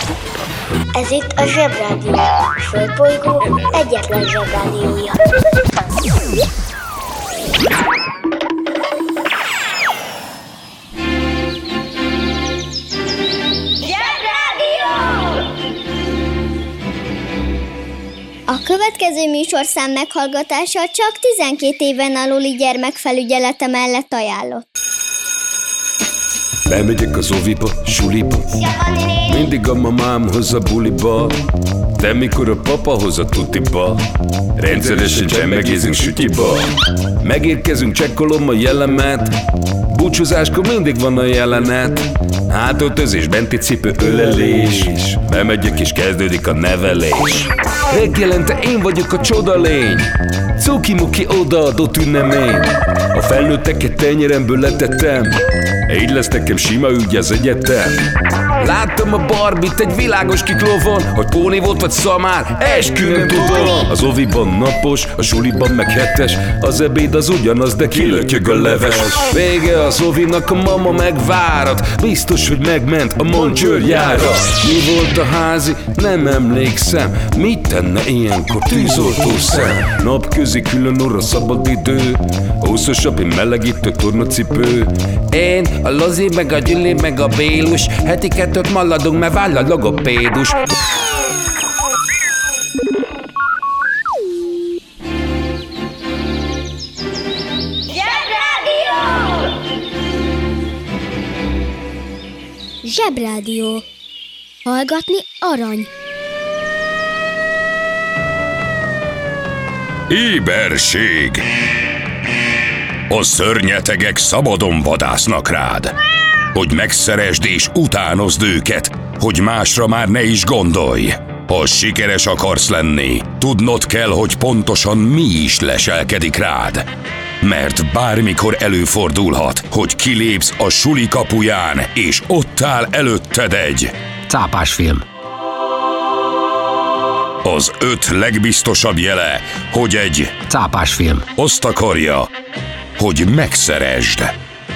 Ez itt a Zsebrádió, a Földbolygó egyetlen Zsebrádiója. A következő műsorszám meghallgatása csak 12 éven aluli gyermekfelügyelete mellett ajánlott. Bemegyek az oviba, suliba, mindig a mamám hoz a buliba, de mikor a papa hoz a tutiba, rendszeresen csemmegézünk sütyiba. Megérkezünk, csekkolom a jellemet, búcsúzáskor mindig van a jelenet. Hátöltözés, benti cipő, ölelés, bemegyek és kezdődik a nevelés. Reggelente én vagyok a csoda lény, cuki-muki odaadott ünnemény. A felnőtteket tenyeremből letettem, így lesz nekem sima ügy az egyetem. Láttam a Barbit egy világos kiklovon, hogy póni volt vagy szamár, esküvőn tudom. Az oviban napos, a suliban meg hetes, az ebéd az ugyanaz, de kilötyög a leves. Vége az ovinak, a mama megvárat, biztos, hogy megment a Moncsőrjára. Mi volt a házi? Nem emlékszem, mit tenne ilyenkor tűzoltó szem? Napközi külön orra szabad idő, húszosabb, én melegítő tornacipő. Én, a Lozi, meg a Gyüli, meg a Bélus, heti kettőt maladunk, mert váll a logopédus. Zsebrádió. Hallgatni arany. Éberség! A szörnyetegek szabadon vadásznak rád, hogy megszeresd és utánozd őket, hogy másra már ne is gondolj. Ha sikeres akarsz lenni, tudnod kell, hogy pontosan mi is leselkedik rád. Mert bármikor előfordulhat, hogy kilépsz a suli kapuján, és ott áll előtted egy cápás film. Az 5 legbiztosabb jele, hogy egy cápás film azt akarja, hogy megszeresd.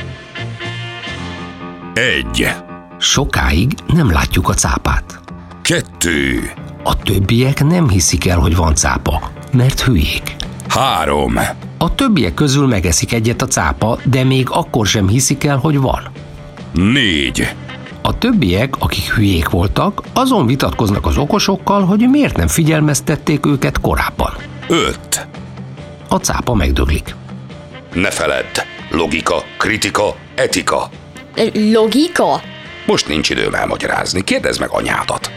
1. Sokáig nem látjuk a cápát. 2. A többiek nem hiszik el, hogy van cápa, mert hülyék. 3. A többiek közül megeszik egyet a cápa, de még akkor sem hiszik el, hogy van. 4. A többiek, akik hülyék voltak, azon vitatkoznak az okosokkal, hogy miért nem figyelmeztették őket korábban. 5. A cápa megdöglik. Ne feledd, logika, kritika, etika. Logika? Most nincs időm elmagyarázni, kérdezd meg anyádat.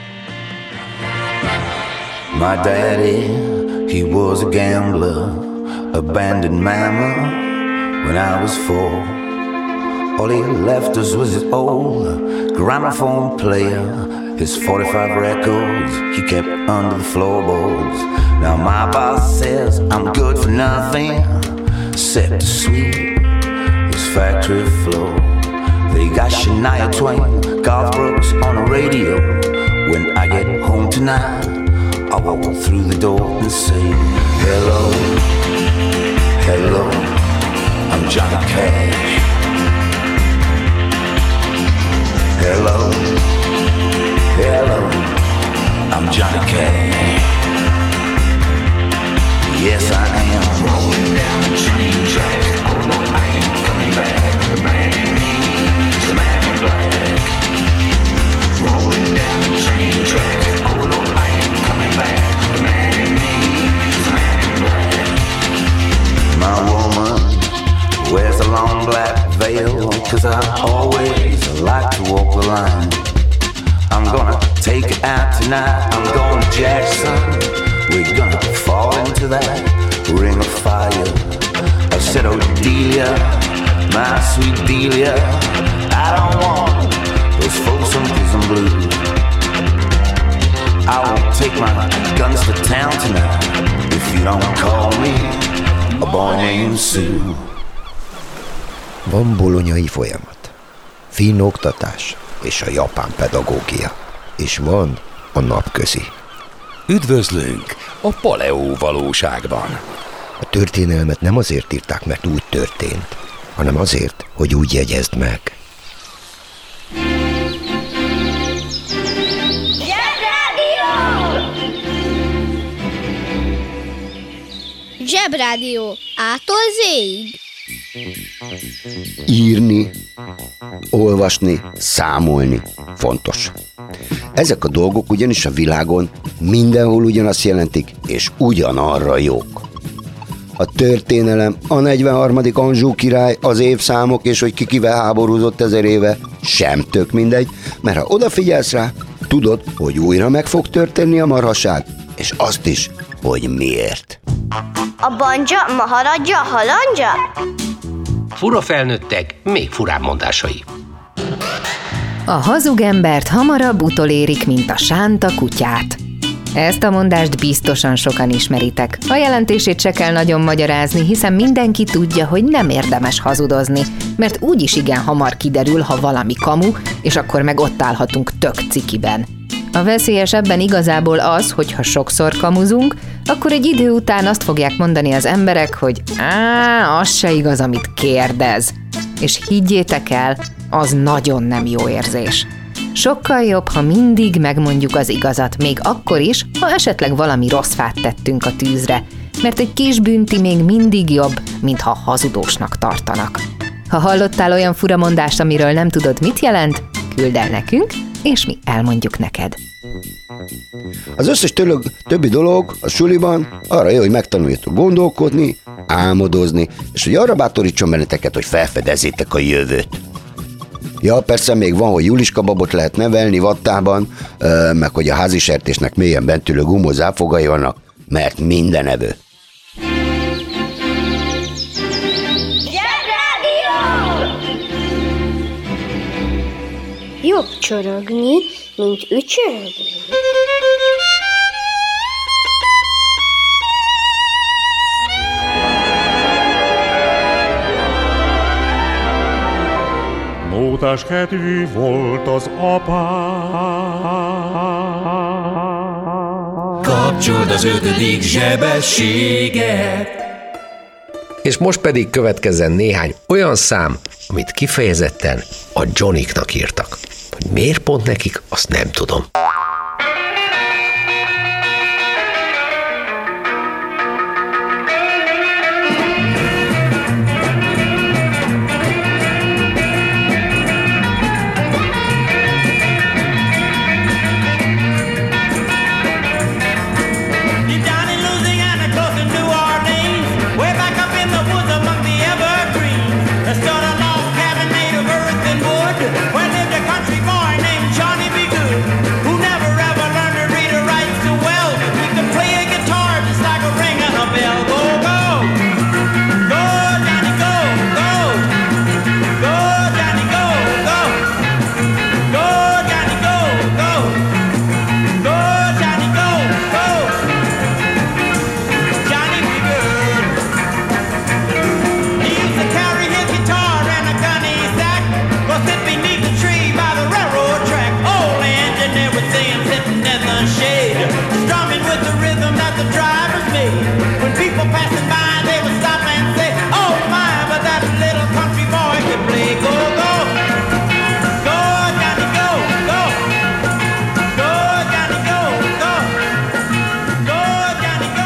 My daddy, he was a gambler, abandoned mama when I was 4. All he left us was his old gramophone player, his 45 records he kept under the floorboards. Now my boss says I'm good for nothing except to sweep his factory floor. They got Shania Twain, Garth Brooks on the radio. When I get home tonight, I walk through the door and say, hello, hello, I'm Johnny Cash. Hello, hello, I'm Johnny Cash. Yes, I am. Rolling down the train track. Oh no, I ain't coming back. The man in me is the man in black. Rolling down the train track. Oh no, I ain't coming back. The man in me is the man in black. My woman wears a long black veil, 'cause I always like to walk the line. I'm gonna take it out tonight. I'm going to Jackson. We're gonna fall into that ring of fire. I said, oh Delia, my sweet Delia, I don't want those folks on prison blue. I won't take my guns to town tonight if you don't call me a boy named Sue. Van bolonyai folyamat, finn oktatás és a japán pedagógia, és van a napközi. Üdvözlünk a paleó valóságban. A történelmet nem azért írták, mert úgy történt, hanem azért, hogy úgy jegyezd meg. Zsebrádió. A-tól Z-ig. Írni, olvasni, számolni fontos. Ezek a dolgok ugyanis a világon mindenhol ugyanazt jelentik, és ugyanarra jók. A történelem, a 43. Anjou király, az évszámok, és hogy ki kivel háborúzott 1000 éve, sem tök mindegy, mert ha odafigyelsz rá, tudod, hogy újra meg fog történni a marhaság, és azt is, hogy miért. A banja, maharadja, halandja? Fura felnőttek, még furább mondásai. A hazug embert hamarabb utolérik, mint a sánta kutyát. Ezt a mondást biztosan sokan ismeritek. A jelentését se kell nagyon magyarázni, hiszen mindenki tudja, hogy nem érdemes hazudozni, mert úgyis igen hamar kiderül, ha valami kamu, és akkor meg ott állhatunk tök cikiben. A veszélyes ebben igazából az, hogy ha sokszor kamuzunk, akkor egy idő után azt fogják mondani az emberek, hogy az se igaz, amit kérdez. És higgyétek el, az nagyon nem jó érzés. Sokkal jobb, ha mindig megmondjuk az igazat, még akkor is, ha esetleg valami rossz fát tettünk a tűzre, mert egy kis bünti még mindig jobb, mint ha hazudósnak tartanak. Ha hallottál olyan furamondást, amiről nem tudod, mit jelent, küldd el nekünk, és mi elmondjuk neked. Az összes többi dolog a suliban arra jó, hogy megtanuljatok gondolkodni, álmodozni, és hogy arra bátorítson benneteket, hogy felfedezzétek a jövőt. Ja, persze még van, hogy Juliska babot lehet nevelni vattában, meg hogy a házisertésnek mélyen bent ülő gumós záfogai vannak, mert minden evő. Jobb csorogni, mint ücsörögni. Mótás kedvű volt az apám. Kapcsold az 5. zsebességet. És most pedig következzen néhány olyan szám, amit kifejezetten a Johnnyk-nak írtak. Hogy miért pont nekik, azt nem tudom. Where lived a country boy named Johnny B. Good, who never ever learned to read or write so well. He could play a guitar just like a ring on a bell. Go, go, go, Johnny, go, go, go, Johnny, go, go, go, Johnny, go, go, go, Johnny, go, go, Johnny B. Good. He used to carry his guitar and a gunny sack, go sit beneath the tree by the railroad track. Old engineer would see him sitting in the shade, strumming with the rhythm that the drivers made. When people passing by, they would stop and say, "Oh my, but that little country boy could play." Go, go, go, Johnny, go, go, go, Johnny, go, go, go, Johnny, go,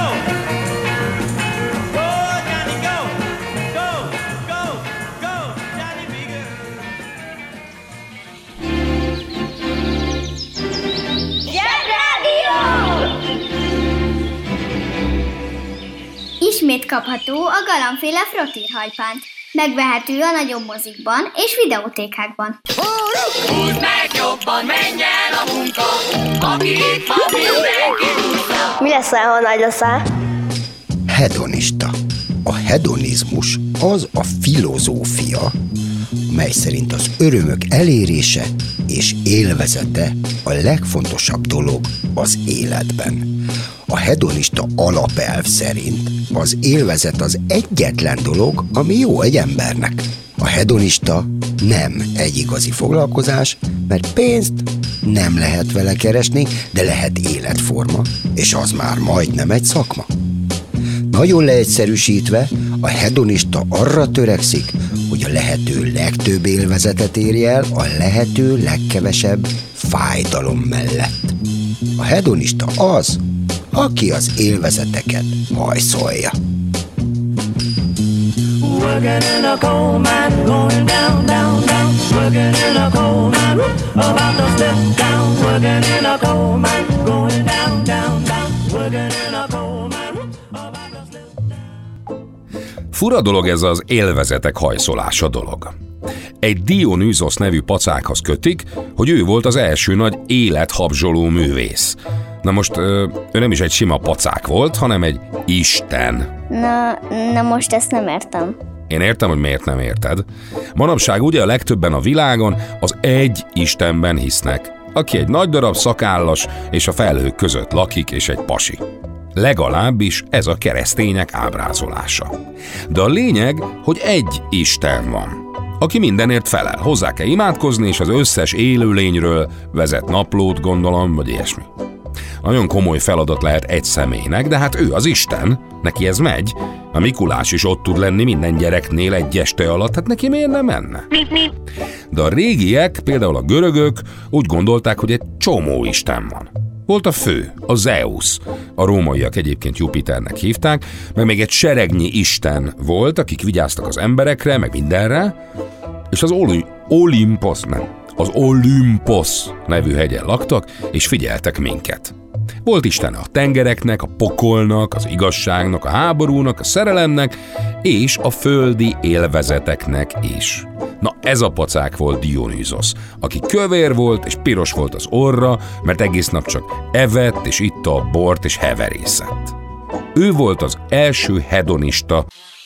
go, Johnny, go, go, go, go, Johnny, be good. Ismét kapható a galambféle frottírhajpánt. Megvehető a nagyobb mozikban és videótékákban. Húzd meg jobban, menj el a munka, aki itt van, mindenki húzza. Mi leszel, ha nagy leszel? Hedonista. A hedonizmus az a filozófia, mely szerint az örömök elérése és élvezete a legfontosabb dolog az életben. A hedonista alapelv szerint az élvezet az egyetlen dolog, ami jó egy embernek. A hedonista nem egy igazi foglalkozás, mert pénzt nem lehet vele keresni, de lehet életforma, és az már majdnem egy szakma. Nagyon leegyszerűsítve, a hedonista arra törekszik, hogy a lehető legtöbb élvezetet érje el a lehető legkevesebb fájdalom mellett. A hedonista az, aki az élvezeteket hajszolja. working in a coal mine, going down, down, down, working in a coal mine, about to step down, working in a coal mine, going down, down, down, working in a coal mine, about to step down. Fura dolog ez az élvezetek hajszolása dolog. Egy Dionysos nevű pacákhoz kötik, hogy ő volt az első nagy élethabzsoló művész. Na most ő nem is egy sima pacák volt, hanem egy isten. Na most ezt nem értem. Én értem, hogy miért nem érted. Manapság ugye a legtöbben a világon az egy istenben hisznek, aki egy nagy darab szakállas és a felhők között lakik és egy pasi. Legalábbis ez a keresztények ábrázolása. De a lényeg, hogy egy isten van, aki mindenért felel. Hozzá kell imádkozni, és az összes élőlényről vezet naplót, gondolom, vagy ilyesmi. Nagyon komoly feladat lehet egy személynek, de hát ő az Isten, neki ez megy. A Mikulás is ott tud lenni minden gyereknél egy este alatt, hát neki miért nem menne? De a régiek, például a görögök úgy gondolták, hogy egy csomó isten van. Volt a fő, a Zeus, a rómaiak egyébként Jupiternek hívták, meg még egy seregnyi isten volt, akik vigyáztak az emberekre, meg mindenre, és az Olympos nevű hegyen laktak, és figyeltek minket. Volt istene a tengereknek, a pokolnak, az igazságnak, a háborúnak, a szerelemnek, és a földi élvezeteknek is. Na ez a pacák volt Dionysos, aki kövér volt és piros volt az orra, mert egész nap csak evett és itta a bort és heverészett. Ő volt az első hedonista.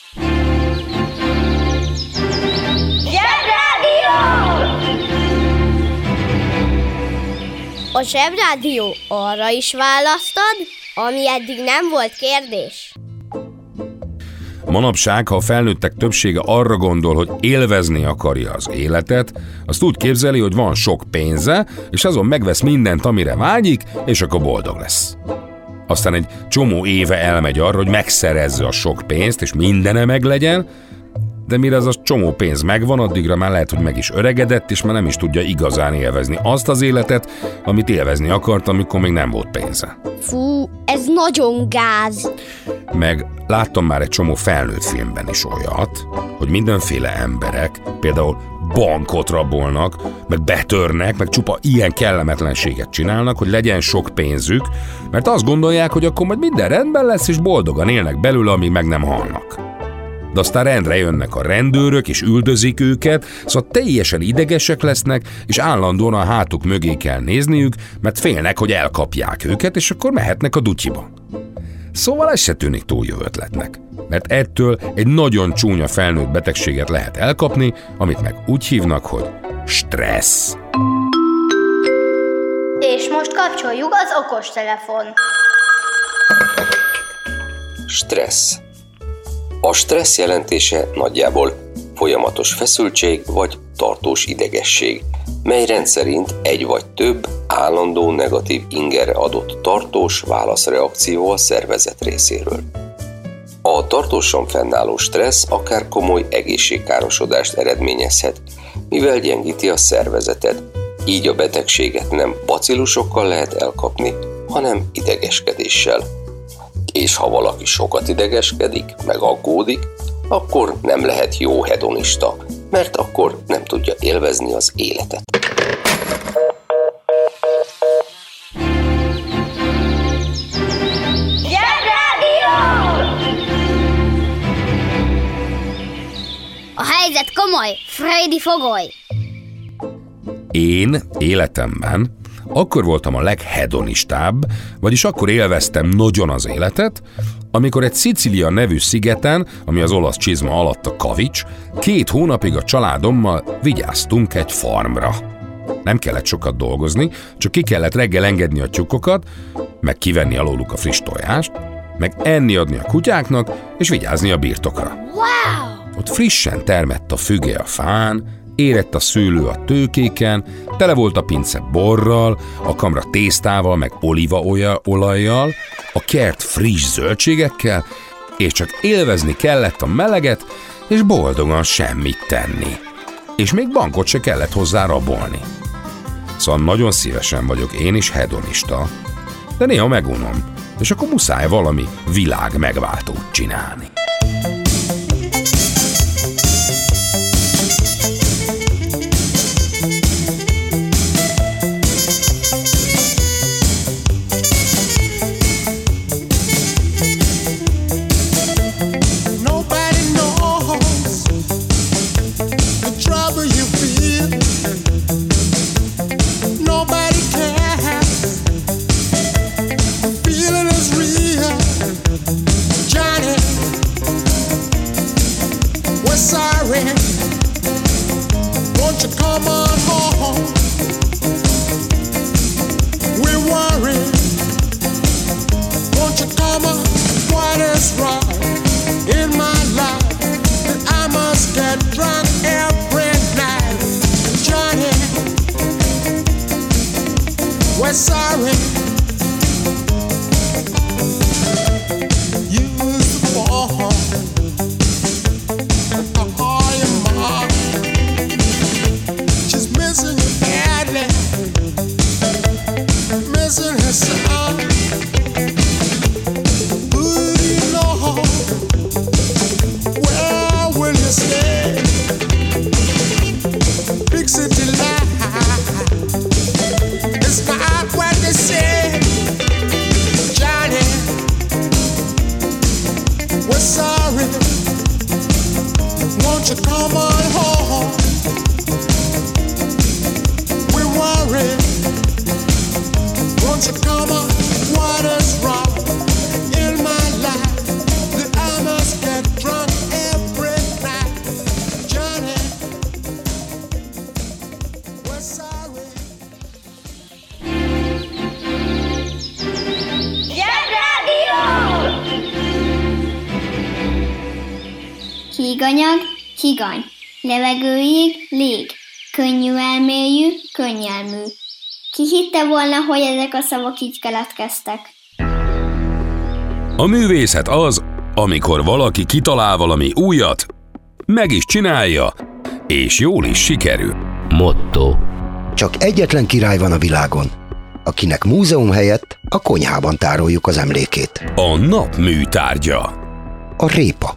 A Zsebrádió arra is választad, ami eddig nem volt kérdés. Manapság, ha a felnőttek többsége arra gondol, hogy élvezni akarja az életet, azt úgy képzeli, hogy van sok pénze, és azon megvesz mindent, amire vágyik, és akkor boldog lesz. Aztán egy csomó éve elmegy arra, hogy megszerezze a sok pénzt, és mindene meglegyen, de mire az a csomó pénz megvan, addigra már lehet, hogy meg is öregedett, és már nem is tudja igazán élvezni azt az életet, amit élvezni akart, amikor még nem volt pénze. Fú, ez nagyon gáz. Meg láttam már egy csomó felnőtt filmben is olyat, hogy mindenféle emberek például bankot rabolnak, meg betörnek, meg csupa ilyen kellemetlenséget csinálnak, hogy legyen sok pénzük, mert azt gondolják, hogy akkor majd minden rendben lesz, és boldogan élnek belőle, amíg meg nem halnak. De aztán rendre jönnek a rendőrök, és üldözik őket, szóval teljesen idegesek lesznek, és állandóan a hátuk mögé kell nézniük, mert félnek, hogy elkapják őket, és akkor mehetnek a dutyiba. Szóval ez se tűnik túl jó ötletnek, mert ettől egy nagyon csúnya felnőtt betegséget lehet elkapni, amit meg úgy hívnak, hogy stressz. És most kapcsoljuk az okostelefon. Stressz. A stressz jelentése nagyjából folyamatos feszültség vagy tartós idegesség, mely rendszerint egy vagy több állandó negatív ingerre adott tartós válaszreakció a szervezet részéről. A tartósan fennálló stressz akár komoly egészségkárosodást eredményezhet, mivel gyengíti a szervezetet, így a betegséget nem bacillusokkal lehet elkapni, hanem idegeskedéssel. És ha valaki sokat idegeskedik, meg aggódik, akkor nem lehet jó hedonista, mert akkor nem tudja élvezni az életet. A helyzet komoly, Freddy fogoly! Én életemben akkor voltam a leghedonistább, vagyis akkor élveztem nagyon az életet, amikor egy Szicília nevű szigeten, ami az olasz csizma alatt a kavics, 2 hónapig a családommal vigyáztunk egy farmra. Nem kellett sokat dolgozni, csak ki kellett reggel engedni a tyúkokat, meg kivenni alóluk a friss tojást, meg enni adni a kutyáknak, és vigyázni a birtokra. Wow! Ott frissen termett a füge a fán, érett a szőlő a tőkéken, tele volt a pince borral, a kamra tésztával, meg olívaolajjal, a kert friss zöldségekkel, és csak élvezni kellett a meleget, és boldogan semmit tenni. És még bankot se kellett hozzá rabolni. Szóval nagyon szívesen vagyok én is hedonista, de néha megunom, és akkor muszáj valami világ megváltót csinálni. we're sorry. You was born to call your mom. She's missing you badly, missing her son. Who do you know? Where will you stay? Big city life, it's not what they say. Johnny, we're sorry. Won't you come on home? We're worried. Won't you come on? What is wrong in my life that I must get drunk every night? Johnny, we're sorry. Híganyag, higany. Levegőig, lég. Könnyű elmélyű, könnyelmű. Ki hitte volna, hogy ezek a szavak így keletkeztek? A művészet az, amikor valaki kitalál valami újat, meg is csinálja, és jól is sikerül. Motto. Csak egyetlen király van a világon, akinek múzeum helyett a konyhában tároljuk az emlékét. A nap műtárgya. A répa.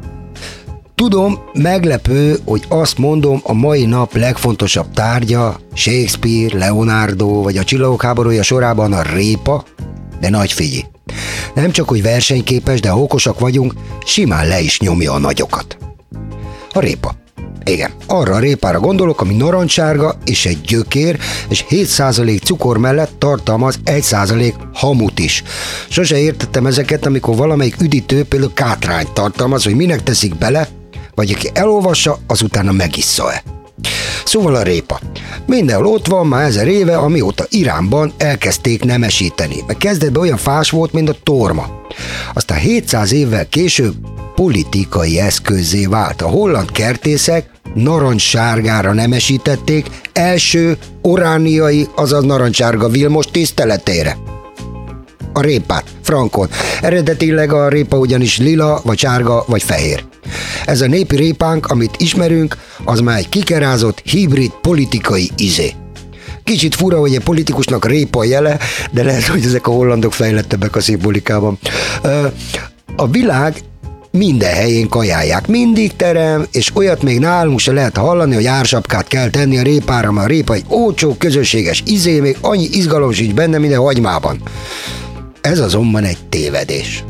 Tudom, meglepő, hogy azt mondom, a mai nap legfontosabb tárgya Shakespeare, Leonardo vagy a Csillagok háborúja sorában a répa, de nagy figyelj. Nem csak, hogy versenyképes, de ha okosak vagyunk, simán le is nyomja a nagyokat. A répa. Igen, arra a répára gondolok, ami narancssárga és egy gyökér, és 7% cukor mellett tartalmaz 1% hamut is. Sose értettem ezeket, amikor valamelyik üdítő például kátrányt tartalmaz, hogy minek teszik bele, vagy aki elolvassa, azután megissza-e. Szóval a répa. Mindenhol ott van már 1000 éve, amióta Iránban elkezdték nemesíteni, mert kezdetben olyan fás volt, mint a torma. Aztán 700 évvel később politikai eszközzé vált. A holland kertészek narancssárgára nemesítették első orániai, azaz narancssárga Vilmos tiszteletére. A répát, frankon. Eredetileg a répa ugyanis lila, vagy sárga, vagy fehér. Ez a népi répánk, amit ismerünk, az már egy kikerázott, hibrid politikai izé. Kicsit fura, hogy egy politikusnak répa jele, de lehet, hogy ezek a hollandok fejlettebbek a szimbolikában. A világ minden helyén kajálják, mindig terem, és olyat még nálunk se lehet hallani, hogy ársapkát kell tenni a répára, mert a répa egy olcsó, közösséges izé, még annyi izgalom sincs benne, mint a hagymában. Ez azonban egy tévedés.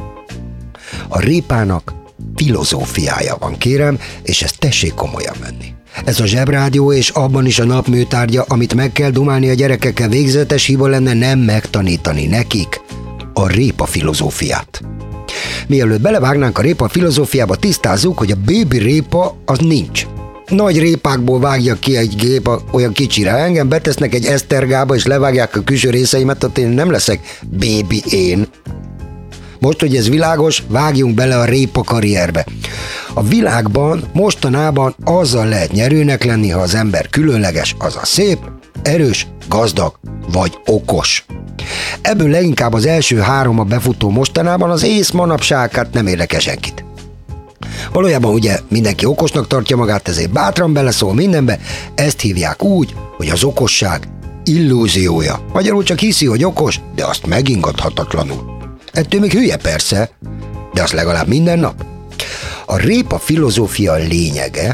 A répának filozófiája van, kérem, és ezt tessék komolyan venni. Ez a Zsebrádió, és abban is a nap műtárgya, amit meg kell dumálni a gyerekekkel, végzetes hiba lenne nem megtanítani nekik a répa filozófiát. Mielőtt belevágnánk a répa filozófiába, tisztázzuk, hogy a bébi répa az nincs. Nagy répákból vágja ki egy gép olyan kicsire. Engem betesznek egy esztergába, és levágják a külső részeimet, tehát én nem leszek bébi én. Most, hogy ez világos, vágjunk bele a répa karrierbe. A világban mostanában azzal lehet nyerőnek lenni, ha az ember különleges, azaz szép, erős, gazdag vagy okos. Ebből leginkább az első 3 a befutó mostanában, az ész manapság hát nem érdekel senkit. Valójában ugye mindenki okosnak tartja magát, ezért bátran beleszól mindenbe, ezt hívják úgy, hogy az okosság illúziója. Magyarul csak hiszi, hogy okos, de azt megingathatatlanul. Ettől még hülye persze, de az legalább minden nap. A répa filozófia lényege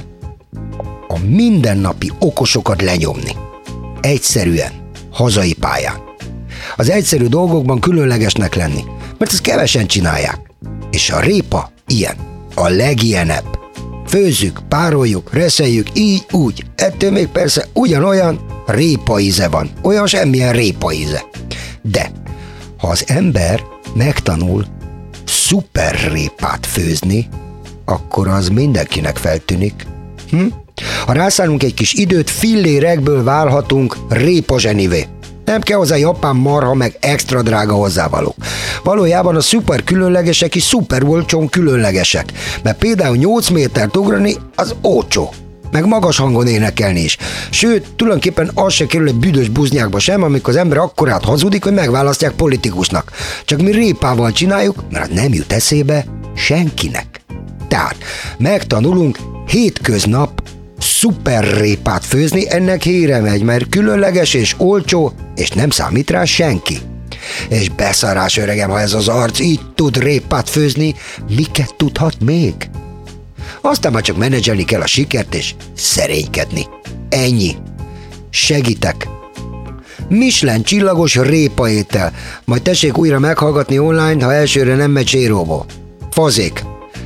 a mindennapi okosokat lenyomni. Egyszerűen, hazai pályán. Az egyszerű dolgokban különlegesnek lenni, mert ezt kevesen csinálják. És a répa ilyen, a legilyenebb. Főzzük, pároljuk, reszeljük, így, úgy. Ettől még persze ugyanolyan répa íze van. Olyan semmilyen répa íze. De ha az ember megtanul szuper répát főzni, akkor az mindenkinek feltűnik. Ha rászánunk egy kis időt, fillérekből válhatunk répa zsenivé. Nem kell hozzá japán marha, meg extra drága hozzávalók. Valójában a szuper különlegesek is szuper olcsón különlegesek. Mert például 8 métert ugrani, az olcsó. meg magas hangon énekelni is. Sőt, tulajdonképpen az se kerül egy büdös buznyákba sem, amikor az ember akkorát hazudik, hogy megválasztják politikusnak. Csak mi répával csináljuk, mert nem jut eszébe senkinek. Tehát megtanulunk hétköznap szuperrépát főzni, ennek híre megy, mert különleges és olcsó, és nem számít rá senki. És beszarás, öregem, ha ez az arc így tud répát főzni, miket tudhat még? Aztán már csak menedzselni kell a sikert és szerénykedni. Ennyi. Segítek. Michelin csillagos répaétel. Majd tessék újra meghallgatni online, ha elsőre nem megy zséróból. Fazék.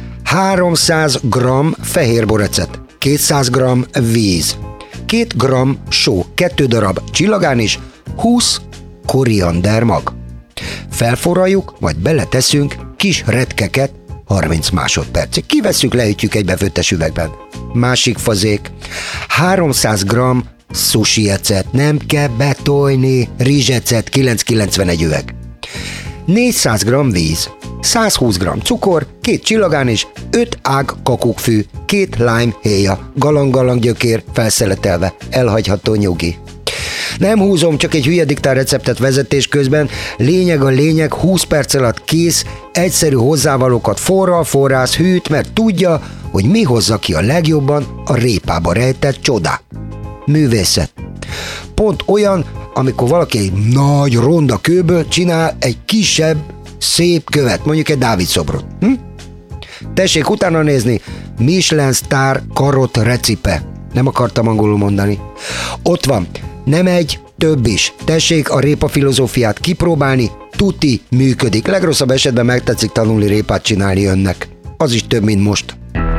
300 g fehér borecet, 200 g víz, 2 g só, 2 darab csillagánis, 20 koriander mag. Felforraljuk, majd beleteszünk kis retkeket 30 másodpercig. Kivesszük, leütjük egy befőttes üvegben. Másik fazék. 300 g sushi ecet, nem kell betojni, rizsecet, 9,91 üveg. 400 g víz, 120 g cukor, 2 csillagánis, 5 ág kakukfű, 2 lime héja, galang-galang gyökér felszeletelve, elhagyható nyugi. Nem húzom, csak egy hülye diktál receptet vezetés közben, lényeg a lényeg, 20 perc alatt kész, egyszerű hozzávalókat forrász, hűt, mert tudja, hogy mi hozza ki a legjobban a répába rejtett csodát. Művészet. Pont olyan, amikor valaki egy nagy ronda kőből csinál egy kisebb, szép követ, mondjuk egy Dávid szobrot. Tessék utána nézni, Michelin sztár karott recipe. Nem akartam angolul mondani. Ott van, nem egy, több is. Tessék a répa filozófiát kipróbálni, tuti működik. Legrosszabb esetben megtetszik tanulni répát csinálni önnek. Az is több, mint most.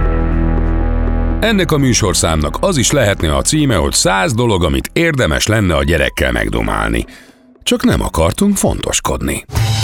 Ennek a műsorszámnak az is lehetne a címe, hogy 100 dolog, amit érdemes lenne a gyerekkel megdomálni. Csak nem akartunk fontoskodni.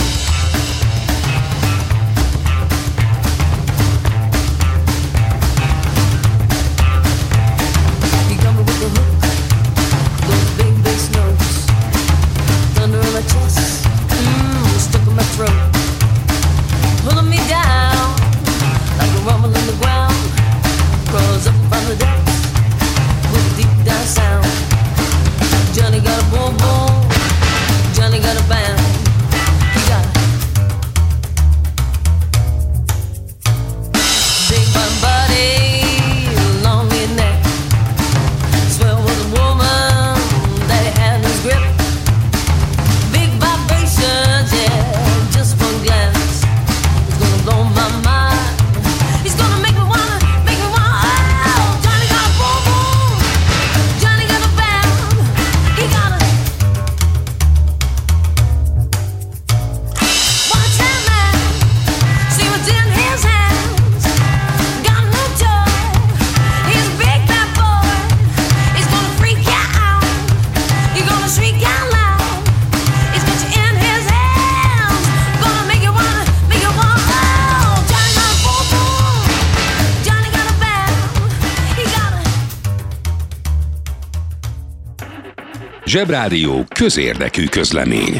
Zsebrádió közérdekű közlemény.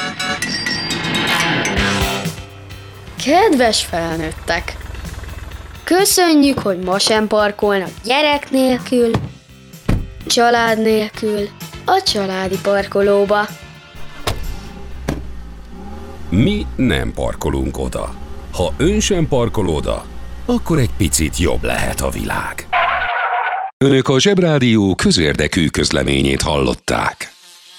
Kedves felnőttek! Köszönjük, hogy ma sem parkolnak gyerek nélkül, család nélkül a családi parkolóba. Mi nem parkolunk oda. Ha ön sem parkol oda, akkor egy picit jobb lehet a világ. Önök a Zsebrádió közérdekű közleményét hallották.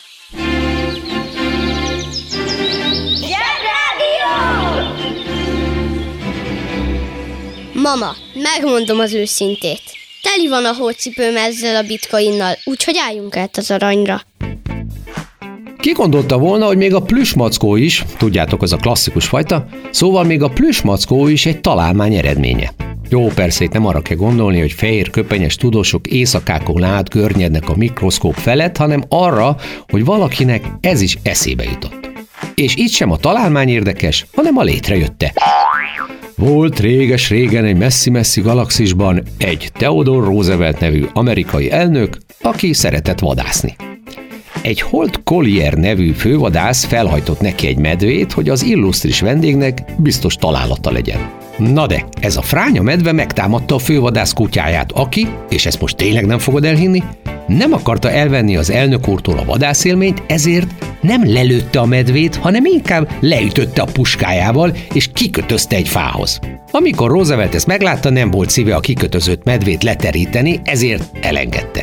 Mama, megmondom az őszintét. Teli van a hócipőm ezzel a bitcoinnal, úgyhogy álljunk át az aranyra. Ki gondolta volna, hogy még a plüsmackó is, tudjátok, az a klasszikus fajta, szóval még a plüsmackó is egy találmány eredménye. Jó, persze itt nem arra kell gondolni, hogy fehér köpenyes tudósok éjszakákon át görnyednek a mikroszkóp felett, hanem arra, hogy valakinek ez is eszébe jutott. És itt sem a találmány érdekes, hanem a létrejötte. Volt réges-régen egy messzi-messzi galaxisban egy Theodore Roosevelt nevű amerikai elnök, aki szeretett vadászni. Egy Holt Collier nevű fővadász felhajtott neki egy medvét, hogy az illusztris vendégnek biztos találata legyen. Na de, ez a fránya medve megtámadta a fővadász kutyáját, aki, és ezt most tényleg nem fogod elhinni, nem akarta elvenni az elnök úrtól a vadászélményt, ezért nem lelőtte a medvét, hanem inkább leütötte a puskájával, és kikötözte egy fához. Amikor Roosevelt ezt meglátta, nem volt szíve a kikötözött medvét leteríteni, ezért elengedte.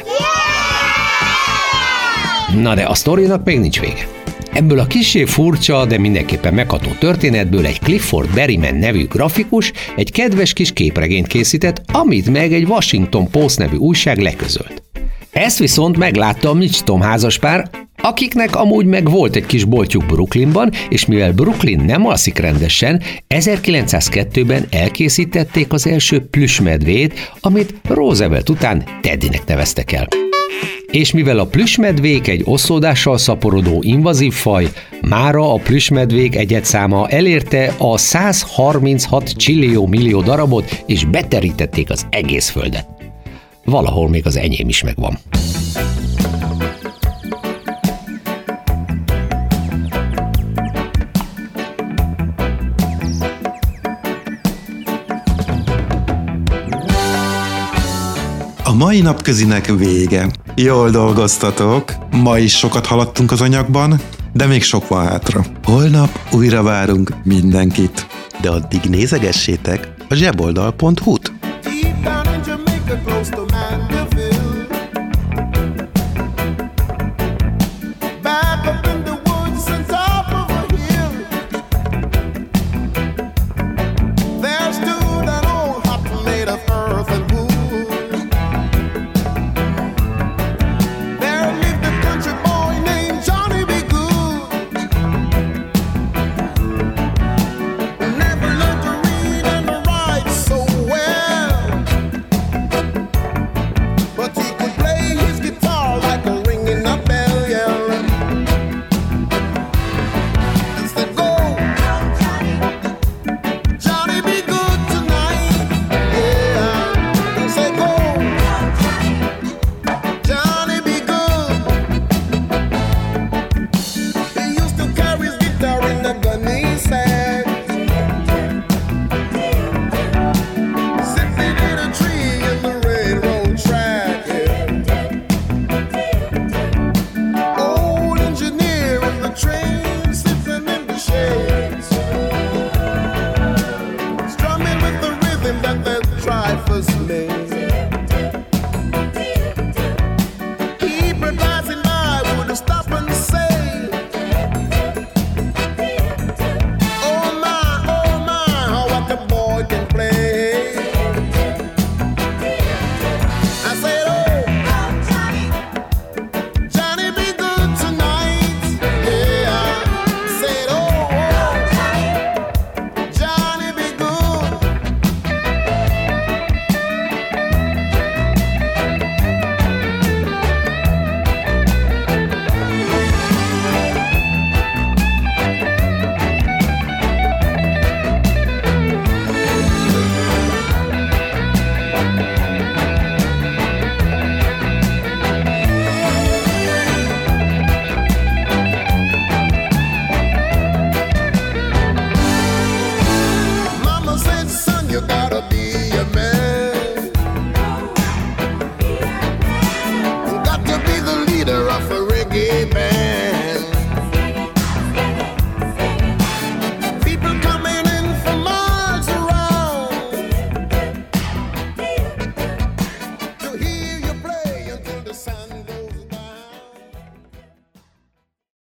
Na de a sztorinak még nincs vége. Ebből a kissé furcsa, de mindenképpen megható történetből egy Clifford Berryman nevű grafikus egy kedves kis képregényt készített, amit meg egy Washington Post nevű újság leközölt. Ezt viszont meglátta a Mitch-Tom házaspár, akiknek amúgy meg volt egy kis boltjuk Brooklynban, és mivel Brooklyn nem alszik rendesen, 1902-ben elkészítették az első plüssmedvét, amit Roosevelt után Teddynek neveztek el. És mivel a plüssmedvék egy oszlódással szaporodó invazív faj, mára a plüssmedvék egyedszáma elérte a 136 csillió millió darabot, és beterítették az egész földet. Valahol még az enyém is megvan. A mai napközinek vége. Jól dolgoztatok, ma is sokat haladtunk az anyagban, de még sok van hátra. Holnap újra várunk mindenkit, de addig nézegessétek a zseboldal.hu-t. Deep down in Jamaica, close to